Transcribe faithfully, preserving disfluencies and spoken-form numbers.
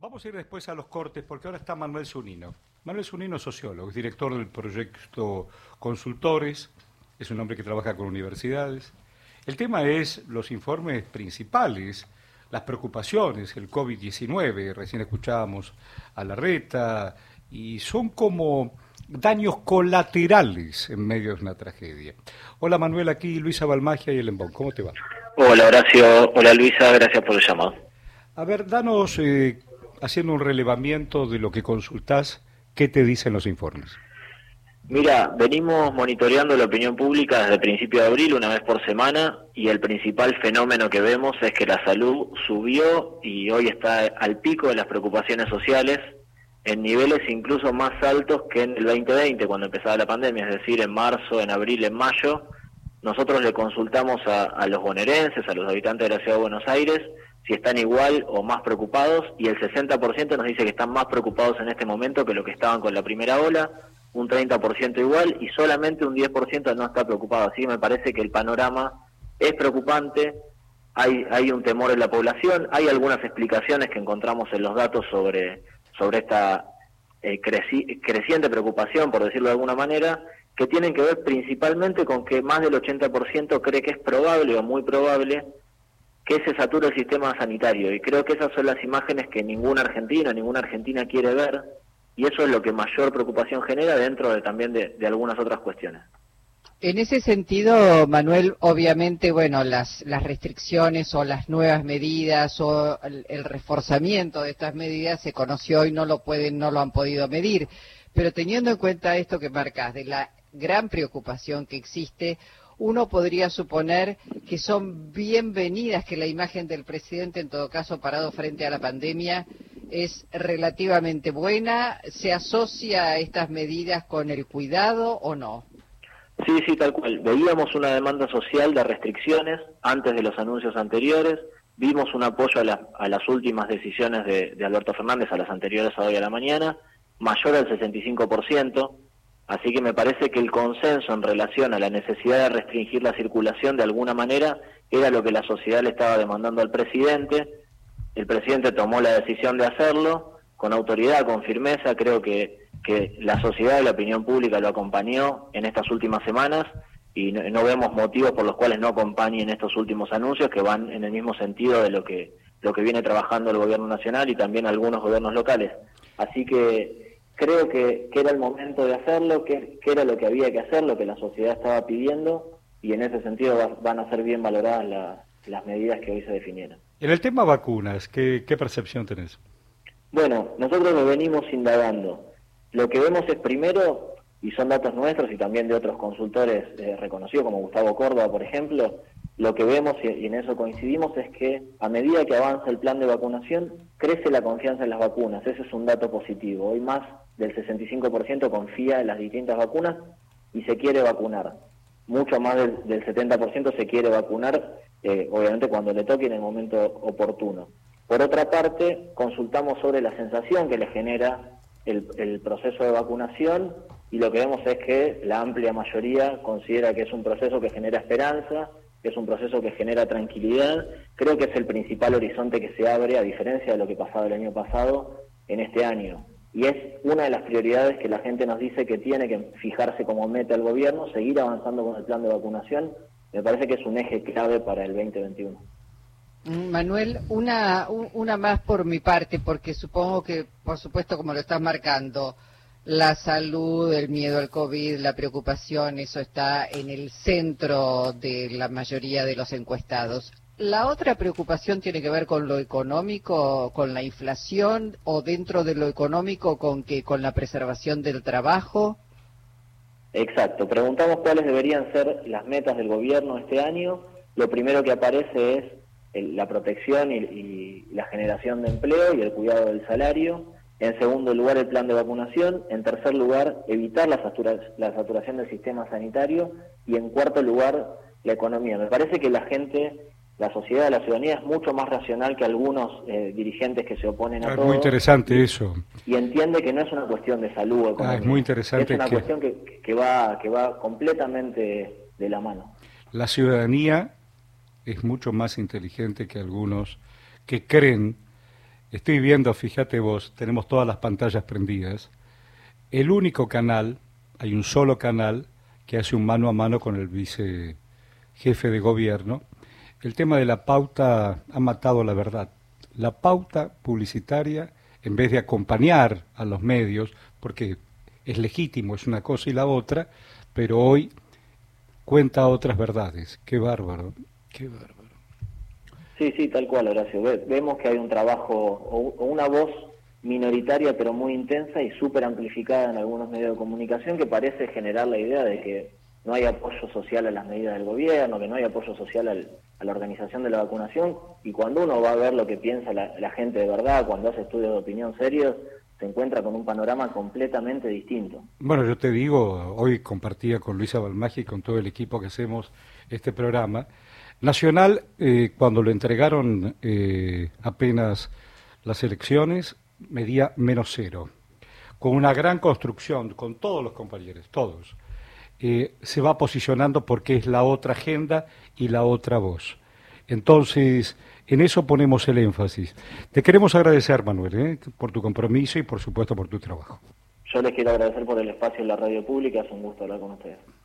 Vamos a ir después a los cortes porque ahora está Manuel Zunino. Manuel Zunino es sociólogo, es director del proyecto Consultores, es un hombre que trabaja con universidades. El tema es los informes principales, las preocupaciones, el COVID diecinueve, recién escuchábamos a Larreta, y son como daños colaterales en medio de una tragedia. Hola Manuel, aquí Luisa Balmagia y El Embón, ¿cómo te va? Hola Horacio, hola Luisa, gracias por el llamado. A ver, danos, eh, haciendo un relevamiento de lo que consultás, ¿qué te dicen los informes? Mira, venimos monitoreando la opinión pública desde el principio de abril, una vez por semana, y el principal fenómeno que vemos es que la salud subió y hoy está al pico de las preocupaciones sociales, en niveles incluso más altos que en el veinte veinte, cuando empezaba la pandemia, es decir, en marzo, en abril, en mayo. Nosotros le consultamos a, a los bonaerenses, a los habitantes de la Ciudad de Buenos Aires, si están igual o más preocupados, y el sesenta por ciento nos dice que están más preocupados en este momento que lo que estaban con la primera ola, un treinta por ciento igual, y solamente un diez por ciento no está preocupado. Así que me parece que el panorama es preocupante, hay, hay un temor en la población, hay algunas explicaciones que encontramos en los datos sobre, sobre esta eh, creci creciente preocupación, por decirlo de alguna manera, que tienen que ver principalmente con que más del ochenta por ciento cree que es probable o muy probable que se sature el sistema sanitario, y creo que esas son las imágenes que ningún argentino, ninguna argentina quiere ver, y eso es lo que mayor preocupación genera dentro de, también de, de algunas otras cuestiones. En ese sentido, Manuel, obviamente, bueno, las, las restricciones o las nuevas medidas o el, el reforzamiento de estas medidas se conoció y no lo pueden, no lo han podido medir, pero teniendo en cuenta esto que marcas de la gran preocupación que existe, uno podría suponer que son bienvenidas, que la imagen del presidente, en todo caso, parado frente a la pandemia, es relativamente buena. ¿Se asocia a estas medidas con el cuidado o no? Sí, sí, tal cual. Veíamos una demanda social de restricciones antes de los anuncios anteriores, vimos un apoyo a, la, a las últimas decisiones de, de Alberto Fernández, a las anteriores a hoy a la mañana, mayor al sesenta y cinco por ciento, así que me parece que el consenso en relación a la necesidad de restringir la circulación de alguna manera era lo que la sociedad le estaba demandando al presidente. El presidente tomó la decisión de hacerlo con autoridad, con firmeza. Creo que, que la sociedad y la opinión pública lo acompañó en estas últimas semanas y no, no vemos motivos por los cuales no acompañen estos últimos anuncios que van en el mismo sentido de lo que, lo que viene trabajando el gobierno nacional y también algunos gobiernos locales. Así que creo que, que era el momento de hacerlo, que, que era lo que había que hacer, lo que la sociedad estaba pidiendo, y en ese sentido va, van a ser bien valoradas la, las medidas que hoy se definieron. En el tema vacunas, ¿qué, qué percepción tenés? Bueno, nosotros lo venimos indagando. Lo que vemos es primero, y son datos nuestros y también de otros consultores eh, reconocidos como Gustavo Córdoba, por ejemplo, lo que vemos, y en eso coincidimos, es que a medida que avanza el plan de vacunación, crece la confianza en las vacunas. Ese es un dato positivo. Hoy más del sesenta y cinco por ciento confía en las distintas vacunas y se quiere vacunar. Mucho más del, del setenta por ciento se quiere vacunar, eh, obviamente cuando le toque en el momento oportuno. Por otra parte, consultamos sobre la sensación que le genera el, el proceso de vacunación, y lo que vemos es que la amplia mayoría considera que es un proceso que genera esperanza, que es un proceso que genera tranquilidad. Creo que es el principal horizonte que se abre, a diferencia de lo que pasaba el año pasado, en este año. Y es una de las prioridades que la gente nos dice que tiene que fijarse como meta el gobierno, seguir avanzando con el plan de vacunación. Me parece que es un eje clave para el veinte veintiuno. Manuel, una, una más por mi parte, porque supongo que, por supuesto, como lo estás marcando, la salud, el miedo al COVID, la preocupación, eso está en el centro de la mayoría de los encuestados. ¿La otra preocupación tiene que ver con lo económico, con la inflación, o dentro de lo económico con que con la preservación del trabajo? Exacto. Preguntamos cuáles deberían ser las metas del gobierno este año. Lo primero que aparece es el, la protección y, y la generación de empleo y el cuidado del salario. En segundo lugar, el plan de vacunación. En tercer lugar, evitar la, satura, la saturación del sistema sanitario. Y en cuarto lugar, la economía. Me parece que la gente, la sociedad, la ciudadanía es mucho más racional que algunos eh, dirigentes que se oponen a ah, todo. Es muy interesante eso. Y entiende que no es una cuestión de salud económica. Ah, es muy interesante. Es una que cuestión que, que, va, que va completamente de la mano. La ciudadanía es mucho más inteligente que algunos que creen Estoy viendo, fíjate vos, tenemos todas las pantallas prendidas. El único canal, hay un solo canal que hace un mano a mano con el vicejefe de gobierno. El tema de la pauta ha matado la verdad. La pauta publicitaria, en vez de acompañar a los medios, porque es legítimo, es una cosa y la otra, pero hoy cuenta otras verdades. Qué bárbaro, qué bárbaro. Sí, sí, tal cual, Horacio. Ve- Vemos que hay un trabajo o o una voz minoritaria pero muy intensa y súper amplificada en algunos medios de comunicación que parece generar la idea de que no hay apoyo social a las medidas del gobierno, que no hay apoyo social al- a la organización de la vacunación, y cuando uno va a ver lo que piensa la, la gente de verdad, cuando hace estudios de opinión serios, se encuentra con un panorama completamente distinto. Bueno, yo te digo, hoy compartía con Luisa Balmagia y con todo el equipo que hacemos este programa. Nacional, eh, cuando lo entregaron eh, apenas las elecciones, medía menos cero, con una gran construcción, con todos los compañeros, todos. Eh, se va posicionando porque es la otra agenda y la otra voz. Entonces, en eso ponemos el énfasis. Te queremos agradecer, Manuel, ¿eh? por tu compromiso y, por supuesto, por tu trabajo. Yo les quiero agradecer por el espacio en la radio pública, es un gusto hablar con ustedes.